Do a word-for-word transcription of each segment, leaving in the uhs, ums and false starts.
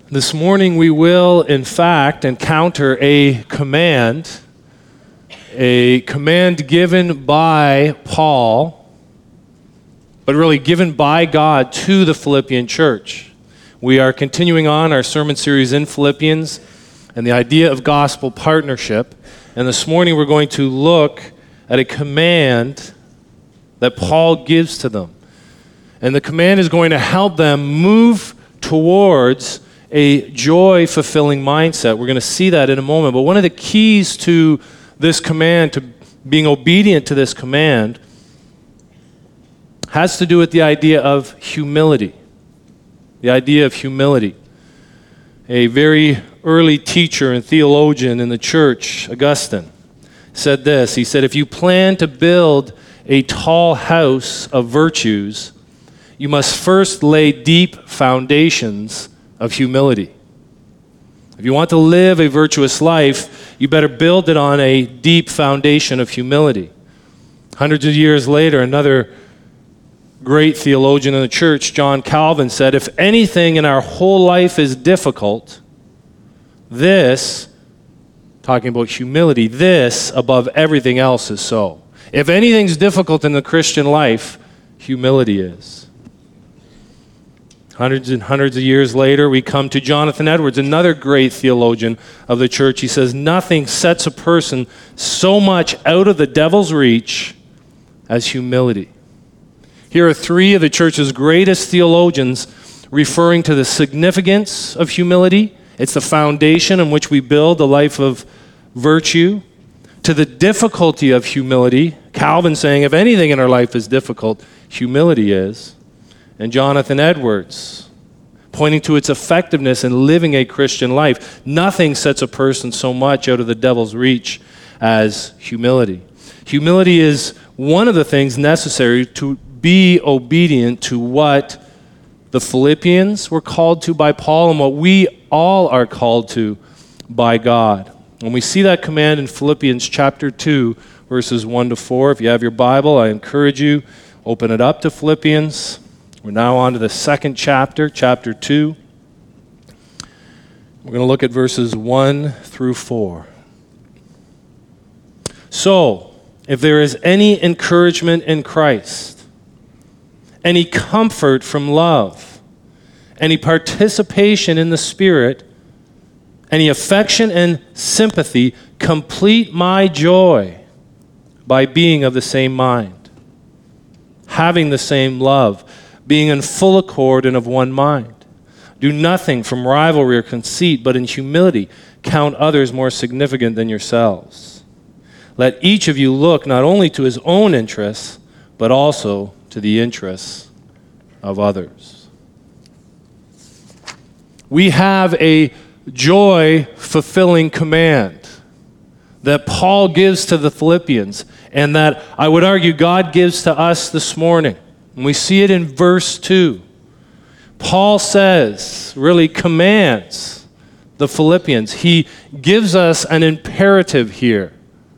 This morning we will, in fact, encounter a command, a command given by Paul, but really given by God to the Philippian church. We are continuing on our sermon series in Philippians and the idea of gospel partnership. And this morning we're going to look at a command that Paul gives to them. And the command is going to help them move towards a joy-fulfilling mindset. We're going to see that in a moment. But one of the keys to this command, to being obedient to this command, has to do with the idea of humility. The idea of humility. A very early teacher and theologian in the church, Augustine, said this. He said, if you plan to build a tall house of virtues, you must first lay deep foundations of humility. If you want to live a virtuous life, you better build it on a deep foundation of humility. Hundreds of years later, another great theologian in the church, John Calvin, said, if anything in our whole life is difficult, this, talking about humility, this above everything else is so. If anything's difficult in the Christian life, humility is. Hundreds and hundreds of years later, we come to Jonathan Edwards, another great theologian of the church. He says, nothing sets a person so much out of the devil's reach as humility. Here are three of the church's greatest theologians referring to the significance of humility. It's the foundation on which we build a life of virtue. To the difficulty of humility, Calvin saying, if anything in our life is difficult, humility is. And Jonathan Edwards, pointing to its effectiveness in living a Christian life. Nothing sets a person so much out of the devil's reach as humility. Humility is one of the things necessary to be obedient to what the Philippians were called to by Paul and what we all are called to by God. When we see that command in Philippians chapter two, verses one to four, if you have your Bible, I encourage you, open it up to Philippians. We're now on to the second chapter, chapter two. We're going to look at verses one through four. So, if there is any encouragement in Christ, any comfort from love, any participation in the Spirit, any affection and sympathy, complete my joy by being of the same mind, having the same love, being in full accord and of one mind. Do nothing from rivalry or conceit, but in humility count others more significant than yourselves. Let each of you look not only to his own interests, but also to the interests of others. We have a joy-fulfilling command that Paul gives to the Philippians, and that I would argue God gives to us this morning. And we see it in verse two. Paul says, really commands the Philippians. He gives us an imperative here.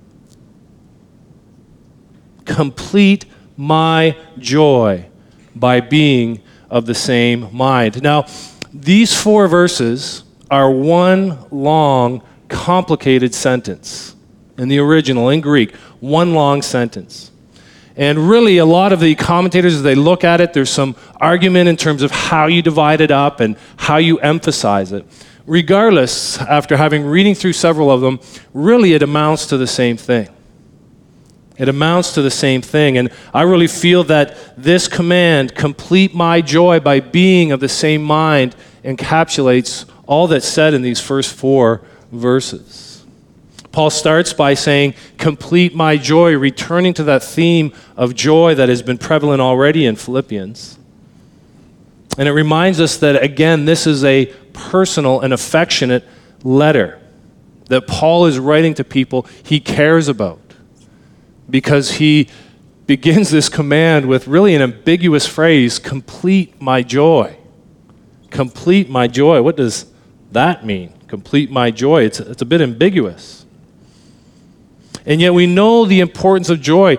Complete my joy by being of the same mind. Now, these four verses are one long, complicated sentence. In the original, in Greek, one long sentence. And really, a lot of the commentators, as they look at it, there's some argument in terms of how you divide it up and how you emphasize it. Regardless, after having reading through several of them, really it amounts to the same thing. It amounts to the same thing. And I really feel that this command, complete my joy by being of the same mind, encapsulates all that's said in these first four verses. Paul starts by saying, complete my joy, returning to that theme of joy that has been prevalent already in Philippians. And it reminds us that, again, this is a personal and affectionate letter that Paul is writing to people he cares about, because he begins this command with really an ambiguous phrase, complete my joy. Complete my joy. What does that mean? Complete my joy. It's, it's a bit ambiguous. And yet we know the importance of joy.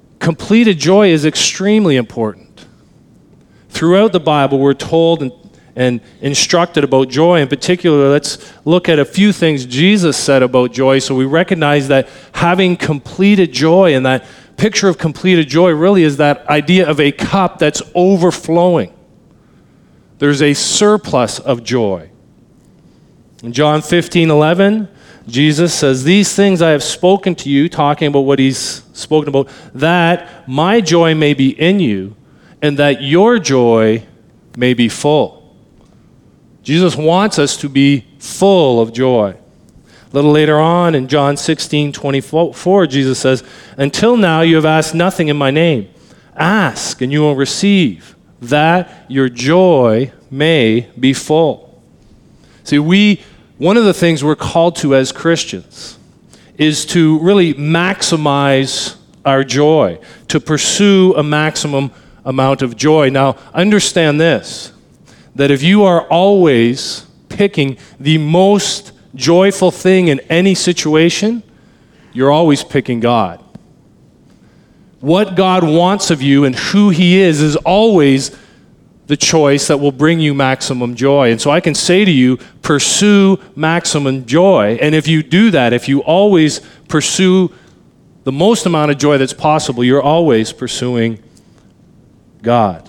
Completed joy is extremely important. Throughout the Bible, we're told in, and instructed about joy. In particular, let's look at a few things Jesus said about joy so we recognize that having completed joy, and that picture of completed joy really is that idea of a cup that's overflowing. There's a surplus of joy. In John fifteen eleven, Jesus says, "These things I have spoken to you," talking about what he's spoken about, "that my joy may be in you, and that your joy may be full." Jesus wants us to be full of joy. A little later on in John sixteen twenty-four, Jesus says, "Until now you have asked nothing in my name. Ask and you will receive, that your joy may be full." See, we, one of the things we're called to as Christians is to really maximize our joy, to pursue a maximum amount of joy. Now, understand this, that if you are always picking the most joyful thing in any situation, you're always picking God. What God wants of you and who He is is always the choice that will bring you maximum joy. And so I can say to you, pursue maximum joy. And if you do that, if you always pursue the most amount of joy that's possible, you're always pursuing God.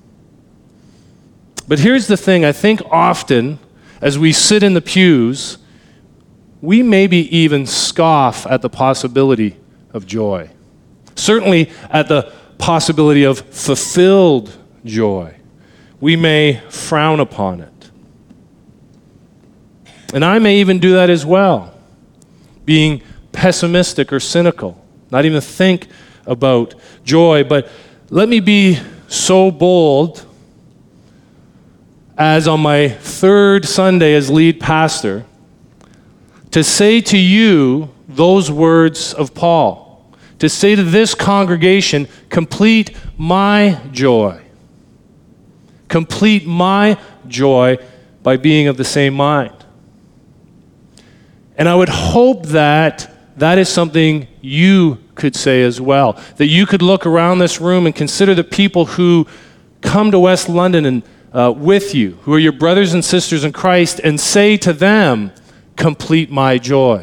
But here's the thing, I think often as we sit in the pews, we maybe even scoff at the possibility of joy. Certainly at the possibility of fulfilled joy. We may frown upon it. And I may even do that as well, being pessimistic or cynical, not even think about joy. But let me be so bold as on my third Sunday as lead pastor, to say to you those words of Paul, to say to this congregation, complete my joy. Complete my joy by being of the same mind. And I would hope that that is something you could say as well, that you could look around this room and consider the people who come to West London and Uh, with you, who are your brothers and sisters in Christ, and say to them, complete my joy.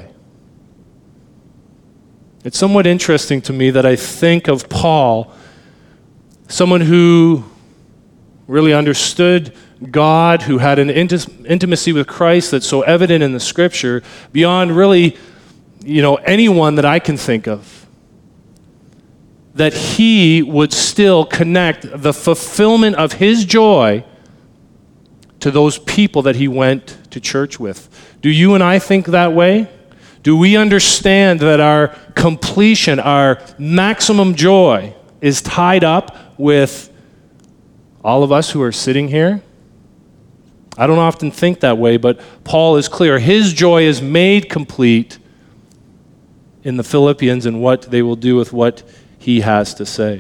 It's somewhat interesting to me that I think of Paul, someone who really understood God, who had an inti- intimacy with Christ that's so evident in the Scripture, beyond really, you know, anyone that I can think of, that he would still connect the fulfillment of his joy to those people that he went to church with. Do you and I think that way? Do we understand that our completion, our maximum joy is tied up with all of us who are sitting here? I don't often think that way, but Paul is clear. His joy is made complete in the Philippians and what they will do with what he has to say.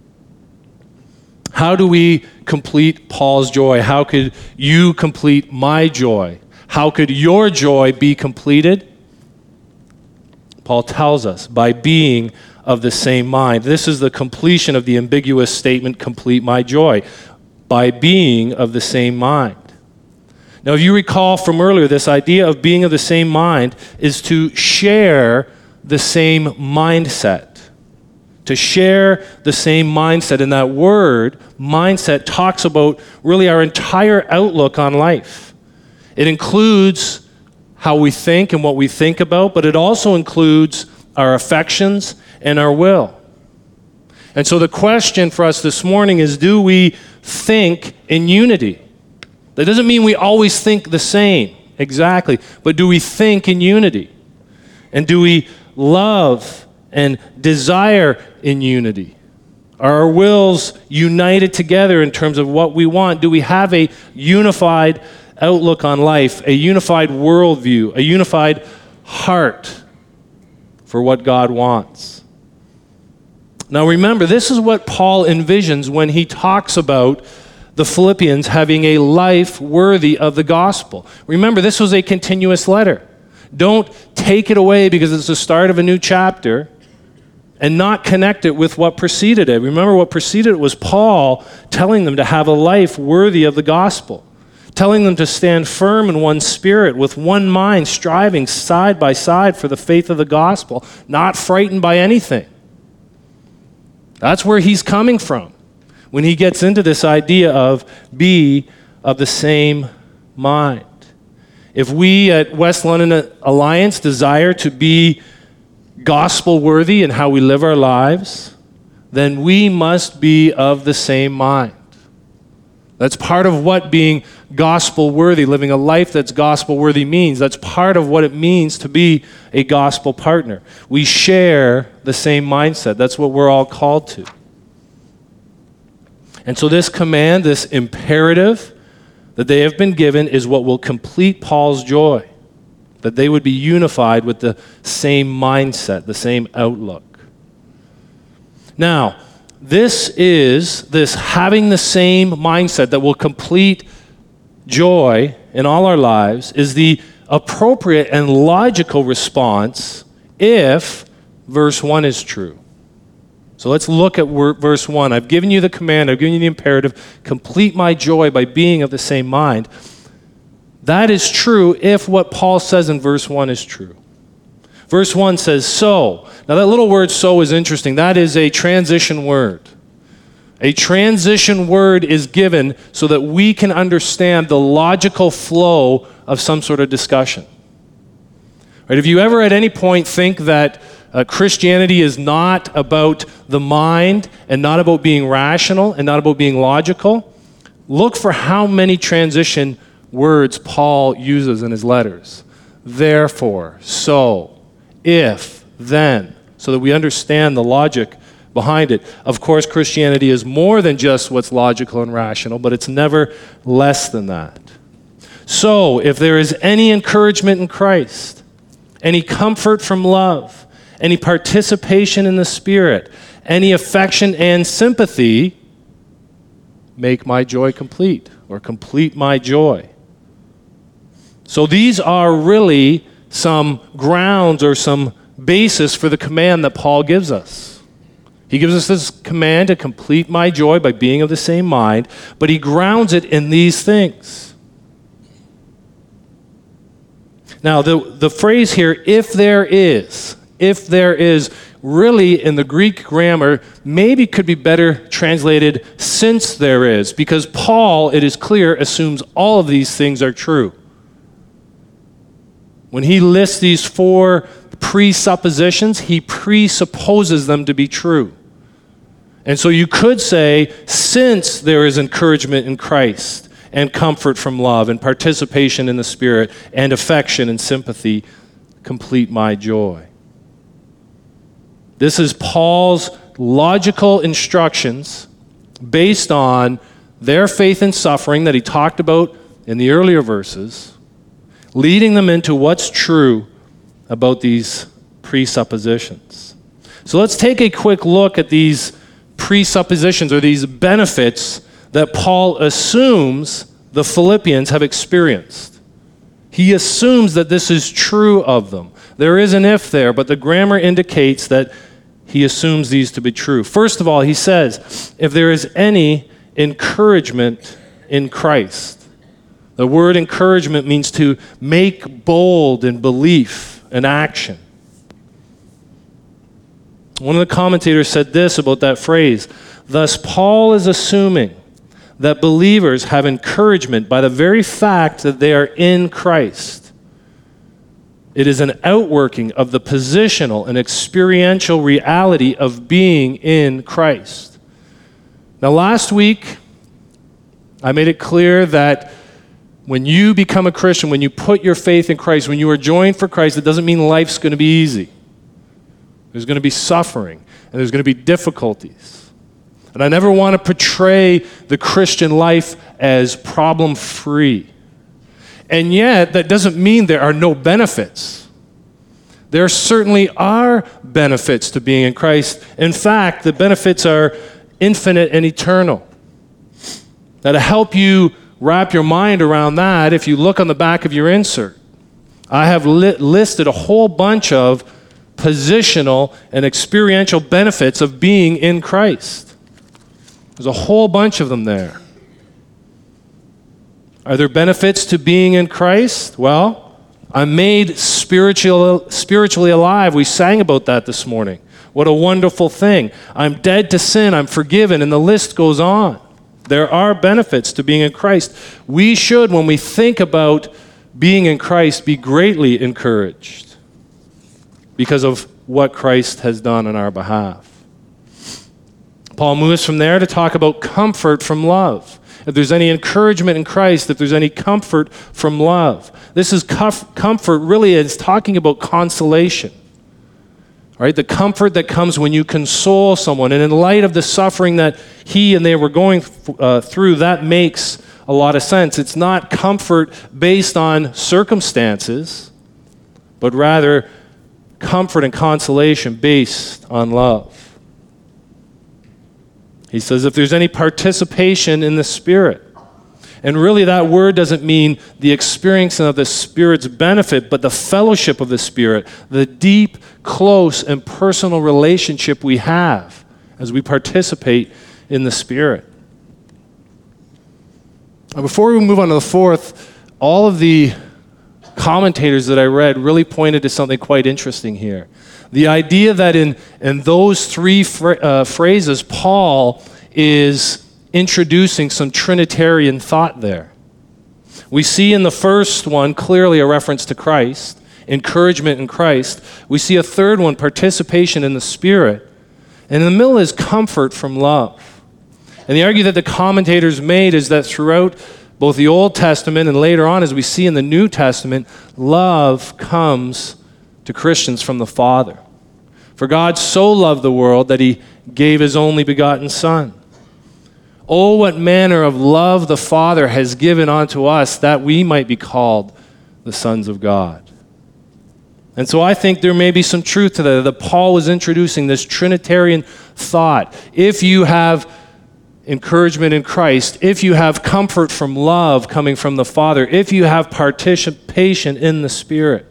How do we complete Paul's joy? How could you complete my joy? How could your joy be completed? Paul tells us, by being of the same mind. This is the completion of the ambiguous statement, complete my joy, by being of the same mind. Now, if you recall from earlier, this idea of being of the same mind is to share the same mindset. To share the same mindset. And that word, mindset, talks about really our entire outlook on life. It includes how we think and what we think about, but it also includes our affections and our will. And so the question for us this morning is, do we think in unity? That doesn't mean we always think the same, exactly, but do we think in unity? And do we love and desire in unity? Are our wills united together in terms of what we want? Do we have a unified outlook on life, a unified worldview, a unified heart for what God wants? Now remember, this is what Paul envisions when he talks about the Philippians having a life worthy of the gospel. Remember, this was a continuous letter. Don't take it away because it's the start of a new chapter and not connect it with what preceded it. Remember, what preceded it was Paul telling them to have a life worthy of the gospel, telling them to stand firm in one spirit, with one mind, striving side by side for the faith of the gospel, not frightened by anything. That's where he's coming from when he gets into this idea of be of the same mind. If we at West London Alliance desire to be gospel-worthy in how we live our lives, then we must be of the same mind. That's part of what being gospel-worthy, living a life that's gospel-worthy means. That's part of what it means to be a gospel partner. We share the same mindset. That's what we're all called to. And so this command, this imperative that they have been given is what will complete Paul's joy, that they would be unified with the same mindset, the same outlook. Now, this is, this having the same mindset that will complete joy in all our lives is the appropriate and logical response if verse one is true. So let's look at verse one. I've given you the command, I've given you the imperative, complete my joy by being of the same mind. That is true if what Paul says in verse one is true. Verse one says, so. Now that little word so is interesting. That is a transition word. A transition word is given so that we can understand the logical flow of some sort of discussion. Right? If you ever at any point think that uh, Christianity is not about the mind and not about being rational and not about being logical, look for how many transition words Paul uses in his letters. Therefore, so, if, then, so that we understand the logic behind it. Of course, Christianity is more than just what's logical and rational, but it's never less than that. So, if there is any encouragement in Christ, any comfort from love, any participation in the Spirit, any affection and sympathy, make my joy complete, or complete my joy. So these are really some grounds or some basis for the command that Paul gives us. He gives us this command to complete my joy by being of the same mind, but he grounds it in these things. Now, the, the phrase here, if there is, if there is, really in the Greek grammar, maybe could be better translated since there is, because Paul, it is clear, assumes all of these things are true. When he lists these four presuppositions, he presupposes them to be true. And so you could say, since there is encouragement in Christ, and comfort from love, and participation in the Spirit, and affection and sympathy, complete my joy. This is Paul's logical instructions based on their faith in suffering that he talked about in the earlier verses, leading them into what's true about these presuppositions. So let's take a quick look at these presuppositions or these benefits that Paul assumes the Philippians have experienced. He assumes that this is true of them. There is an if there, but the grammar indicates that he assumes these to be true. First of all, he says, if there is any encouragement in Christ. The word encouragement means to make bold in belief and action. One of the commentators said this about that phrase, thus Paul is assuming that believers have encouragement by the very fact that they are in Christ. It is an outworking of the positional and experiential reality of being in Christ. Now, last week, I made it clear that when you become a Christian, when you put your faith in Christ, when you are joined for Christ, it doesn't mean life's going to be easy. There's going to be suffering, and there's going to be difficulties. And I never want to portray the Christian life as problem-free. And yet, that doesn't mean there are no benefits. There certainly are benefits to being in Christ. In fact, the benefits are infinite and eternal. Now, to help you wrap your mind around that, if you look on the back of your insert, I have li- listed a whole bunch of positional and experiential benefits of being in Christ. There's a whole bunch of them there. Are there benefits to being in Christ? Well, I'm made spiritual, spiritually alive. We sang about that this morning. What a wonderful thing. I'm dead to sin. I'm forgiven. And the list goes on. There are benefits to being in Christ. We should, when we think about being in Christ, be greatly encouraged because of what Christ has done on our behalf. Paul moves from there to talk about comfort from love. If there's any encouragement in Christ, if there's any comfort from love. This is comf- comfort really is talking about consolation. Right? The comfort that comes when you console someone. And in light of the suffering that he and they were going uh, through, that makes a lot of sense. It's not comfort based on circumstances, but rather comfort and consolation based on love. He says if there's any participation in the Spirit. And really that word doesn't mean the experiencing of the Spirit's benefit, but the fellowship of the Spirit, the deep, close, and personal relationship we have as we participate in the Spirit. Now, before we move on to the fourth, all of the commentators that I read really pointed to something quite interesting here. The idea that in, in those three fra- uh, phrases, Paul is introducing some Trinitarian thought there. We see in the first one clearly a reference to Christ, encouragement in Christ. We see a third one, participation in the Spirit. And in the middle is comfort from love. And the argument that the commentators made is that throughout both the Old Testament and later on, as we see in the New Testament, love comes to Christians from the Father. For God so loved the world that he gave his only begotten Son. Oh, what manner of love the Father has given unto us that we might be called the sons of God. And so I think there may be some truth to that, that Paul was introducing this Trinitarian thought. If you have encouragement in Christ, if you have comfort from love coming from the Father, if you have participation in the Spirit,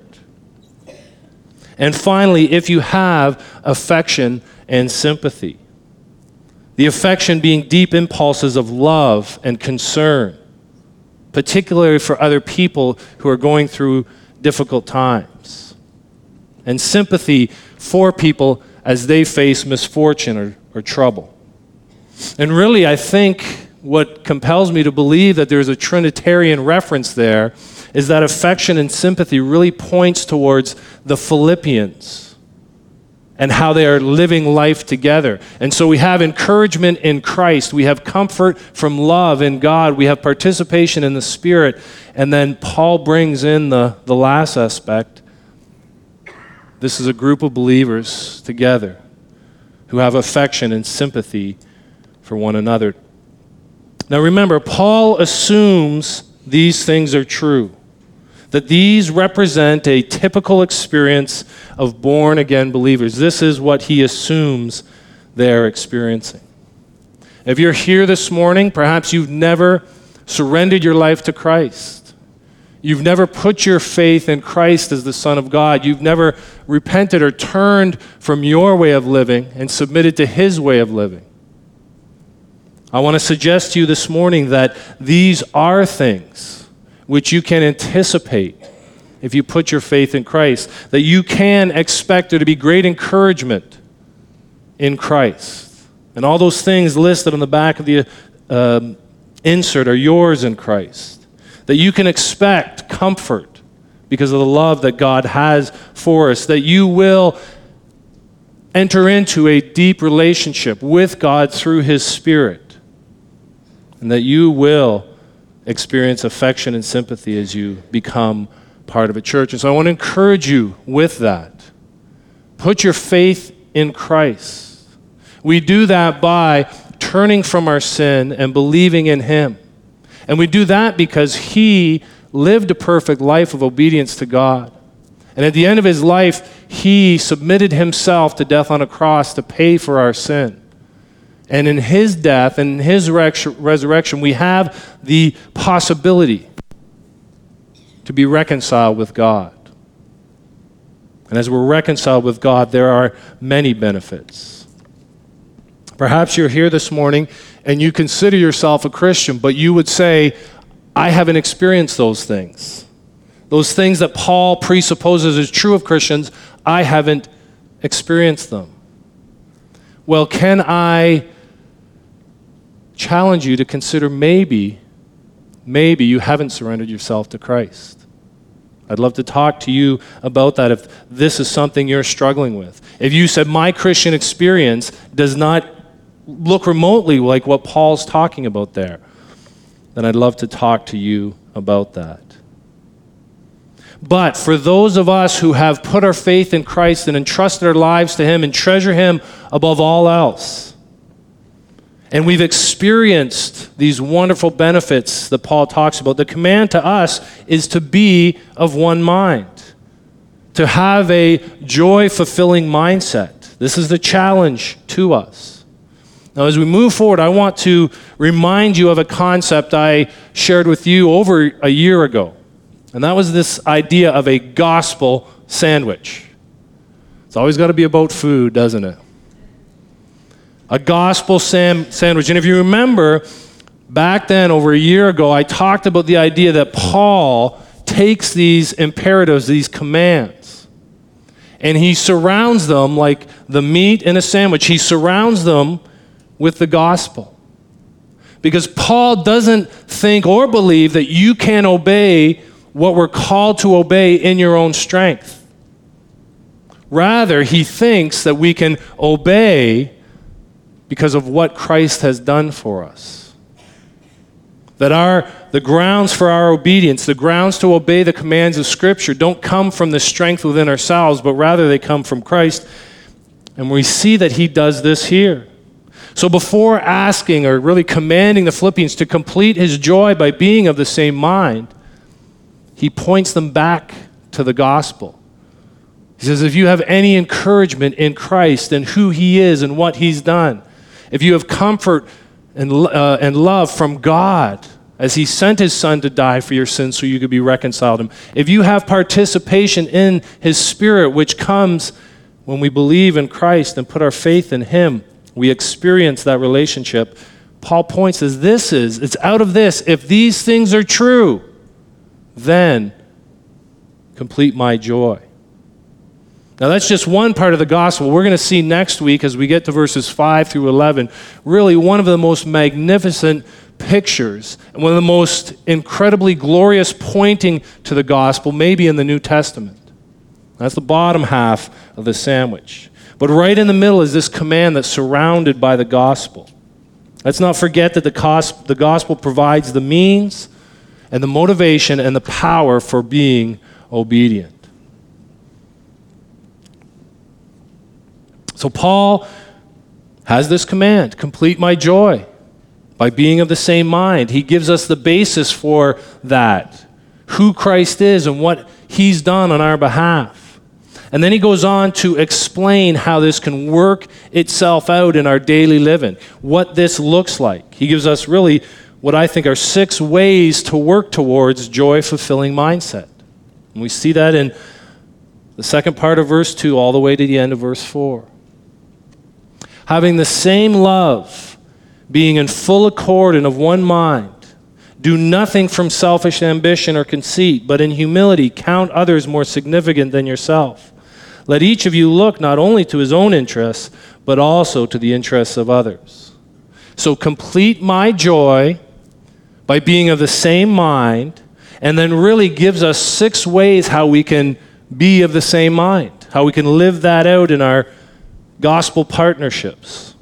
and finally, if you have affection and sympathy. The affection being deep impulses of love and concern, particularly for other people who are going through difficult times. And sympathy for people as they face misfortune or, or trouble. And really, I think what compels me to believe that there's a Trinitarian reference there is that affection and sympathy really points towards the Philippians and how they are living life together. And so we have encouragement in Christ. We have comfort from love in God. We have participation in the Spirit. And then Paul brings in the, the last aspect. This is a group of believers together who have affection and sympathy for one another. Now remember, Paul assumes these things are true. That these represent a typical experience of born-again believers. This is what he assumes they're experiencing. If you're here this morning, perhaps you've never surrendered your life to Christ. You've never put your faith in Christ as the Son of God. You've never repented or turned from your way of living and submitted to his way of living. I want to suggest to you this morning that these are things which you can anticipate if you put your faith in Christ, that you can expect there to be great encouragement in Christ. And all those things listed on the back of the um, insert are yours in Christ. That you can expect comfort because of the love that God has for us, that you will enter into a deep relationship with God through his Spirit, and that you will experience affection and sympathy as you become part of a church. And so I want to encourage you with that. Put your faith in Christ. We do that by turning from our sin and believing in him. And we do that because he lived a perfect life of obedience to God. And at the end of his life, he submitted himself to death on a cross to pay for our sin. And in his death and in his resurrection, we have the possibility to be reconciled with God. And as we're reconciled with God, there are many benefits. Perhaps you're here this morning and you consider yourself a Christian, but you would say, I haven't experienced those things. Those things that Paul presupposes is true of Christians, I haven't experienced them. Well, can I challenge you to consider maybe, maybe you haven't surrendered yourself to Christ? I'd love to talk to you about that if this is something you're struggling with. If you said, my Christian experience does not look remotely like what Paul's talking about there, then I'd love to talk to you about that. But for those of us who have put our faith in Christ and entrusted our lives to Him and treasure Him above all else, and we've experienced these wonderful benefits that Paul talks about, the command to us is to be of one mind, to have a joy-fulfilling mindset. This is the challenge to us. Now, as we move forward, I want to remind you of a concept I shared with you over a year ago, and that was this idea of a gospel sandwich. It's always got to be about food, doesn't it? A gospel sam- sandwich. And if you remember, back then, over a year ago, I talked about the idea that Paul takes these imperatives, these commands, and he surrounds them like the meat in a sandwich. He surrounds them with the gospel. Because Paul doesn't think or believe that you can obey what we're called to obey in your own strength. Rather, he thinks that we can obey because of what Christ has done for us. That our the grounds for our obedience, the grounds to obey the commands of Scripture don't come from the strength within ourselves, but rather they come from Christ. And we see that he does this here. So before asking or really commanding the Philippians to complete his joy by being of the same mind, he points them back to the gospel. He says, if you have any encouragement in Christ and who he is and what he's done, if you have comfort and, uh, and love from God as he sent his son to die for your sins so you could be reconciled to him, if you have participation in his Spirit, which comes when we believe in Christ and put our faith in him, we experience that relationship. Paul points as this is, it's out of this. If these things are true, then complete my joy. Now that's just one part of the gospel. We're going to see next week as we get to verses five through eleven, really one of the most magnificent pictures and one of the most incredibly glorious pointing to the gospel, maybe in the New Testament. That's the bottom half of the sandwich. But right in the middle is this command that's surrounded by the gospel. Let's not forget that the, cos- the gospel provides the means and the motivation and the power for being obedient. So Paul has this command, complete my joy by being of the same mind. He gives us the basis for that, who Christ is and what he's done on our behalf. And then he goes on to explain how this can work itself out in our daily living, what this looks like. He gives us really what I think are six ways to work towards joy-fulfilling mindset. And we see that in the second part of verse two all the way to the end of verse four. Having the same love, being in full accord and of one mind, do nothing from selfish ambition or conceit, but in humility count others more significant than yourself. Let each of you look not only to his own interests, but also to the interests of others. So complete my joy by being of the same mind, and then really gives us six ways how we can be of the same mind, how we can live that out in our gospel partnerships.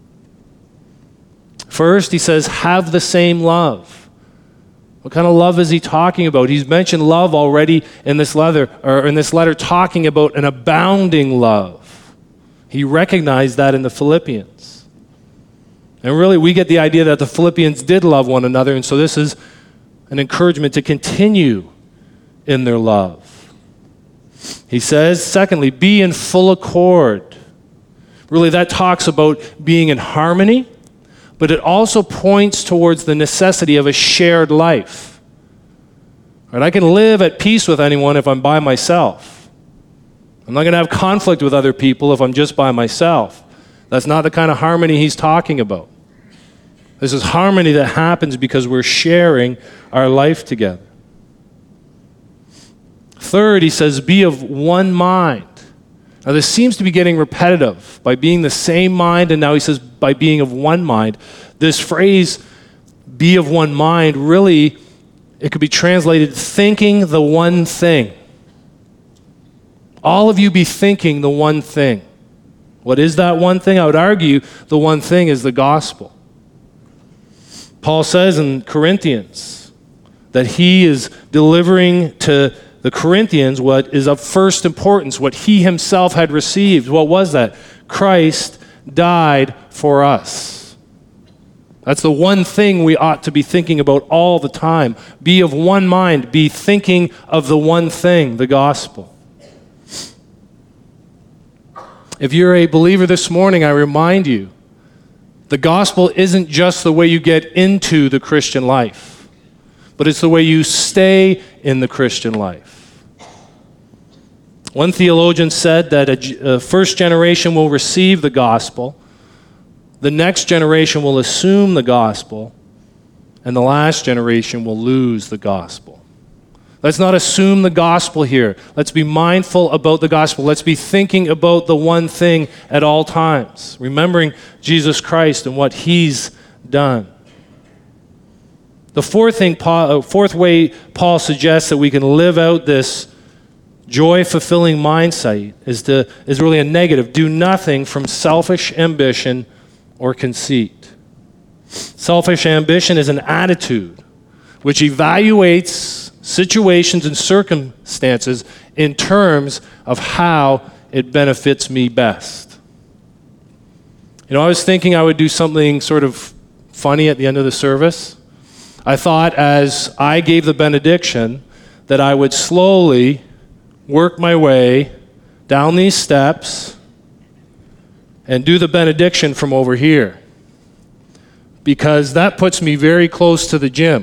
First, he says, have the same love. What kind of love is he talking about? He's mentioned love already in this letter, or in this letter, talking about an abounding love. He recognized that in the Philippians. And really, we get the idea that the Philippians did love one another, and so this is an encouragement to continue in their love. He says, secondly, be in full accord. Really, that talks about being in harmony, but it also points towards the necessity of a shared life. Right? I can live at peace with anyone if I'm by myself. I'm not going to have conflict with other people if I'm just by myself. That's not the kind of harmony he's talking about. This is harmony that happens because we're sharing our life together. Third, he says, be of one mind. Now, this seems to be getting repetitive by being the same mind, and now he says by being of one mind. This phrase, be of one mind, really, it could be translated thinking the one thing. All of you be thinking the one thing. What is that one thing? I would argue the one thing is the gospel. Paul says in Corinthians that he is delivering to the Corinthians what is of first importance, what he himself had received. What was that? Christ died for us. That's the one thing we ought to be thinking about all the time. Be of one mind. Be thinking of the one thing, the gospel. If you're a believer this morning, I remind you, the gospel isn't just the way you get into the Christian life, but it's the way you stay in the Christian life. One theologian said that a, a first generation will receive the gospel, the next generation will assume the gospel, and the last generation will lose the gospel. Let's not assume the gospel here. Let's be mindful about the gospel. Let's be thinking about the one thing at all times, remembering Jesus Christ and what he's done. The fourth thing, Paul, fourth way Paul suggests that we can live out this joy-fulfilling mindset is to is really a negative. Do nothing from selfish ambition or conceit. Selfish ambition is an attitude which evaluates situations and circumstances in terms of how it benefits me best. You know, I was thinking I would do something sort of funny at the end of the service. I thought as I gave the benediction that I would slowly work my way down these steps and do the benediction from over here, because that puts me very close to the gym.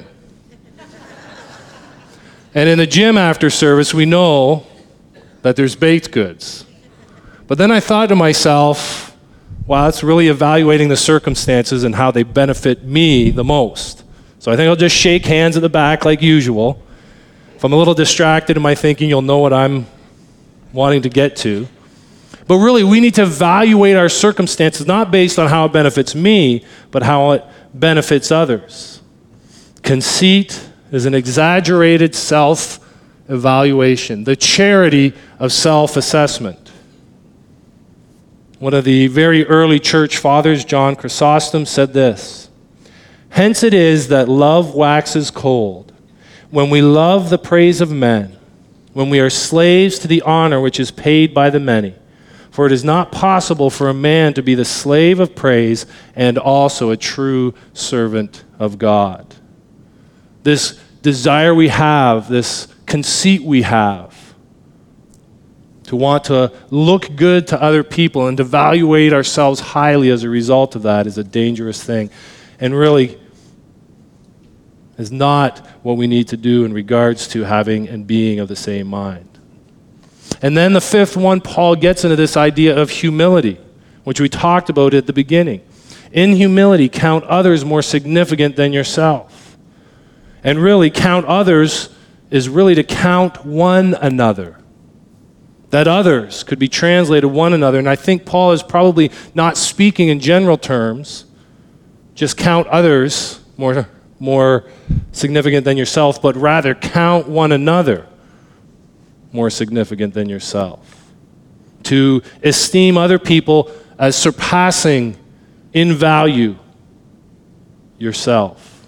And in the gym after service, we know that there's baked goods. But then I thought to myself, wow, that's really evaluating the circumstances and how they benefit me the most. So I think I'll just shake hands at the back like usual. If I'm a little distracted in my thinking, you'll know what I'm wanting to get to. But really, we need to evaluate our circumstances not based on how it benefits me, but how it benefits others. Conceit is an exaggerated self-evaluation, the charity of self-assessment. One of the very early church fathers, John Chrysostom, said this: "Hence it is that love waxes cold, when we love the praise of men, when we are slaves to the honor which is paid by the many. For it is not possible for a man to be the slave of praise and also a true servant of God." This desire we have, this conceit we have, to want to look good to other people and to evaluate ourselves highly as a result of that is a dangerous thing, and really is not what we need to do in regards to having and being of the same mind. And then the fifth one, Paul gets into this idea of humility, which we talked about at the beginning. In humility, count others more significant than yourself. And really, count others is really to count one another. That others could be translated one another. And I think Paul is probably not speaking in general terms, just count others more, more significant than yourself, but rather count one another more significant than yourself. To esteem other people as surpassing in value yourself.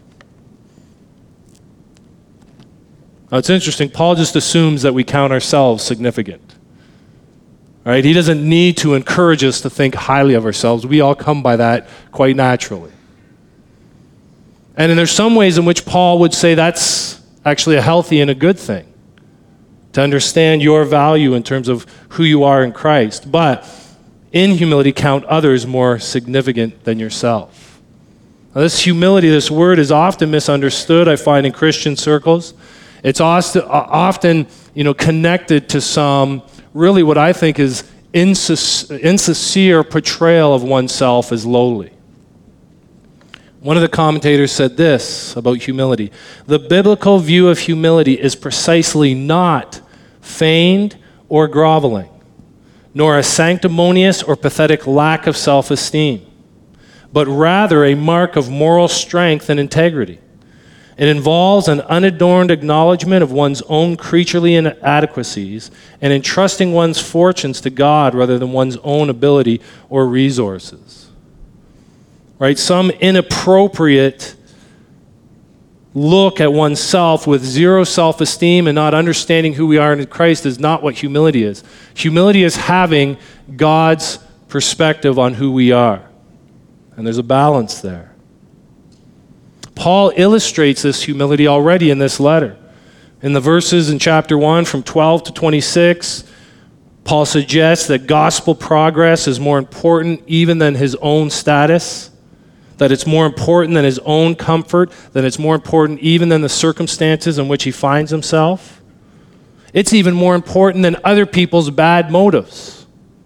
Now it's interesting, Paul just assumes that we count ourselves significant. Right? He doesn't need to encourage us to think highly of ourselves. We all come by that quite naturally. And then there's some ways in which Paul would say that's actually a healthy and a good thing, to understand your value in terms of who you are in Christ. But in humility, count others more significant than yourself. Now, this humility, this word is often misunderstood, I find, in Christian circles. It's often, you know, connected to some, really what I think is insincere portrayal of oneself as lowly. One of the commentators said this about humility: the biblical view of humility is precisely not feigned or groveling, nor a sanctimonious or pathetic lack of self-esteem, but rather a mark of moral strength and integrity. It involves an unadorned acknowledgement of one's own creaturely inadequacies and entrusting one's fortunes to God rather than one's own ability or resources. Right? Some inappropriate look at oneself with zero self-esteem and not understanding who we are in Christ is not what humility is. Humility is having God's perspective on who we are. And there's a balance there. Paul illustrates this humility already in this letter. In the verses in chapter one from twelve to twenty-six, Paul suggests that gospel progress is more important even than his own status, that it's more important than his own comfort, that it's more important even than the circumstances in which he finds himself. It's even more important than other people's bad motives.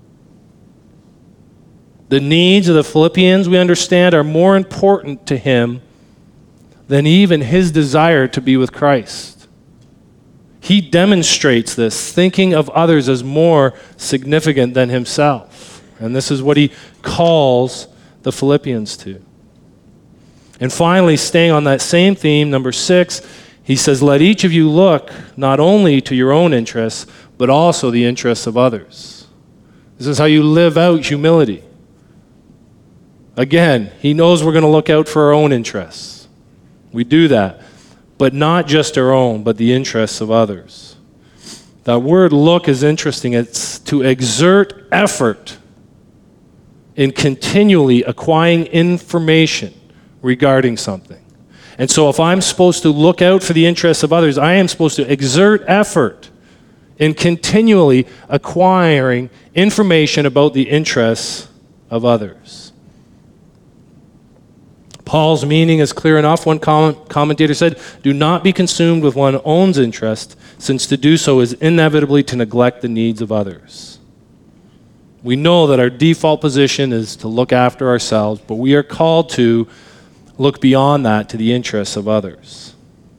The needs of the Philippians, we understand, are more important to him than even his desire to be with Christ. He demonstrates this, thinking of others as more significant than himself. And this is what he calls the Philippians to. And finally, staying on that same theme, number six, he says, let each of you look not only to your own interests, but also the interests of others. This is how you live out humility. Again, he knows we're going to look out for our own interests. We do that. But not just our own, but the interests of others. That word look is interesting. It's to exert effort in continually acquiring information regarding something. And so if I'm supposed to look out for the interests of others, I am supposed to exert effort in continually acquiring information about the interests of others. Paul's meaning is clear enough. One com- commentator said, do not be consumed with one's own interest, since to do so is inevitably to neglect the needs of others. We know that our default position is to look after ourselves, but we are called to look beyond that to the interests of others.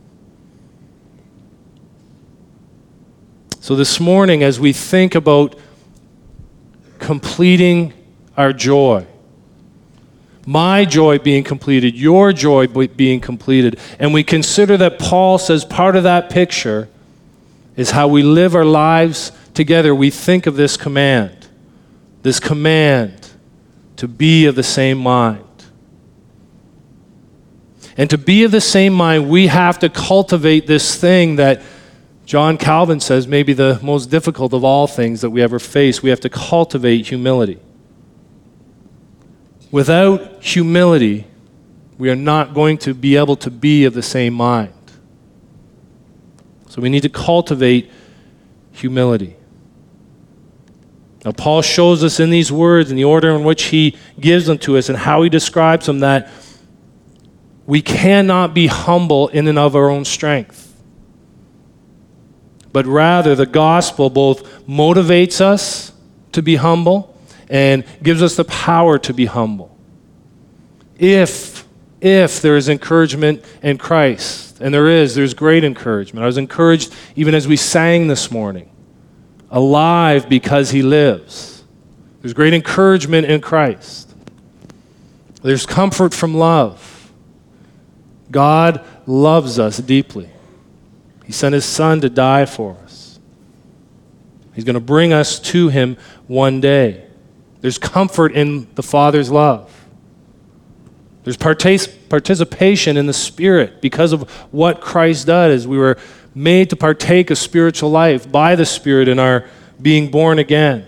So this morning, as we think about completing our joy, my joy being completed, your joy being completed, and we consider that Paul says part of that picture is how we live our lives together, we think of this command, this command to be of the same mind. And to be of the same mind, we have to cultivate this thing that John Calvin says may be the most difficult of all things that we ever face. We have to cultivate humility. Without humility, we are not going to be able to be of the same mind. So we need to cultivate humility. Now, Paul shows us in these words, in the order in which he gives them to us and how he describes them, that we cannot be humble in and of our own strength. But rather, the gospel both motivates us to be humble and gives us the power to be humble. If, if there is encouragement in Christ, and there is, there's great encouragement. I was encouraged even as we sang this morning, alive because he lives. There's great encouragement in Christ. There's comfort from love. God loves us deeply. He sent his Son to die for us. He's going to bring us to him one day. There's comfort in the Father's love. There's partic- participation in the Spirit because of what Christ does. We were made to partake of spiritual life by the Spirit in our being born again.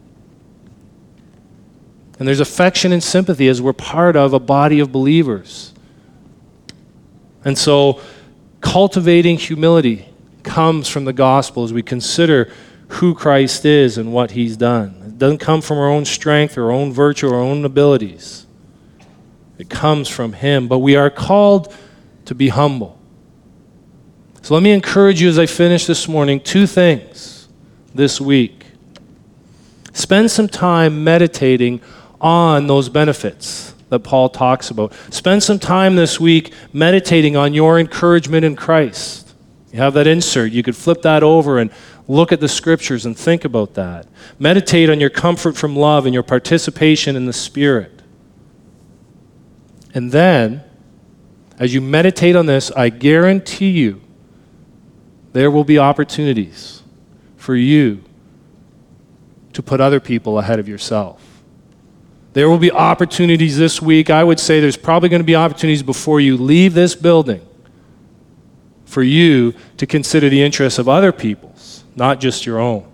And there's affection and sympathy as we're part of a body of believers. And so cultivating humility comes from the gospel as we consider who Christ is and what he's done. It doesn't come from our own strength, our own virtue, our own abilities. It comes from him. But we are called to be humble. So let me encourage you as I finish this morning, two things this week. Spend some time meditating on those benefits that Paul talks about. Spend some time this week meditating on your encouragement in Christ. You have that insert. You could flip that over and look at the scriptures and think about that. Meditate on your comfort from love and your participation in the Spirit. And then, as you meditate on this, I guarantee you there will be opportunities for you to put other people ahead of yourself. There will be opportunities this week. I would say there's probably going to be opportunities before you leave this building for you to consider the interests of other people's, not just your own.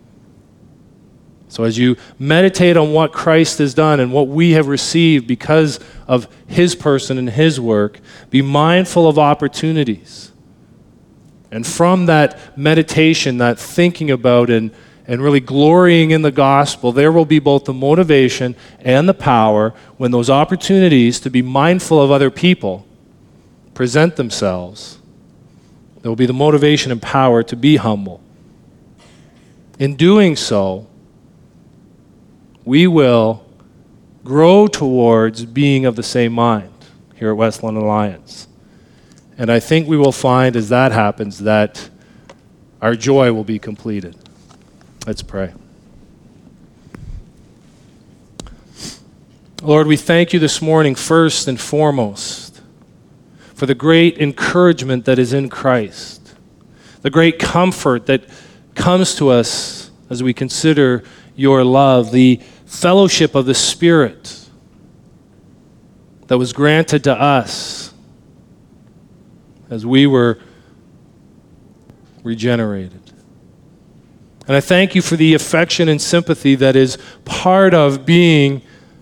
So as you meditate on what Christ has done and what we have received because of his person and his work, be mindful of opportunities. And from that meditation, that thinking about and and really glorying in the gospel, there will be both the motivation and the power when those opportunities to be mindful of other people present themselves. There will be the motivation and power to be humble. In doing so, we will grow towards being of the same mind here at Westland Alliance. And I think we will find as that happens that our joy will be completed. Let's pray. Lord, we thank you this morning first and foremost for the great encouragement that is in Christ, the great comfort that comes to us as we consider your love, the fellowship of the Spirit that was granted to us as we were regenerated. And I thank you for the affection and sympathy that is part of being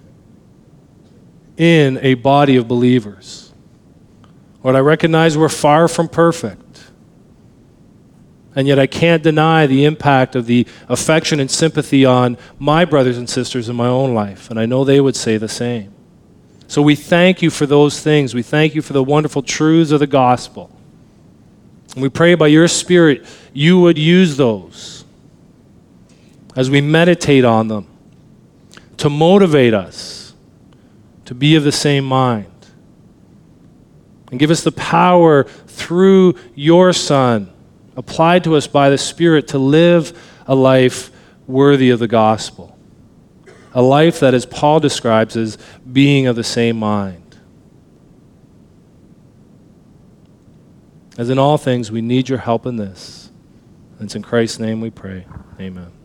in a body of believers. Lord, I recognize we're far from perfect. And yet I can't deny the impact of the affection and sympathy on my brothers and sisters in my own life. And I know they would say the same. So we thank you for those things. We thank you for the wonderful truths of the gospel. And we pray by your Spirit you would use those as we meditate on them, to motivate us to be of the same mind. And give us the power through your Son, applied to us by the Spirit, to live a life worthy of the gospel. A life that, as Paul describes, as being of the same mind. As in all things, we need your help in this. And it's in Christ's name we pray. Amen.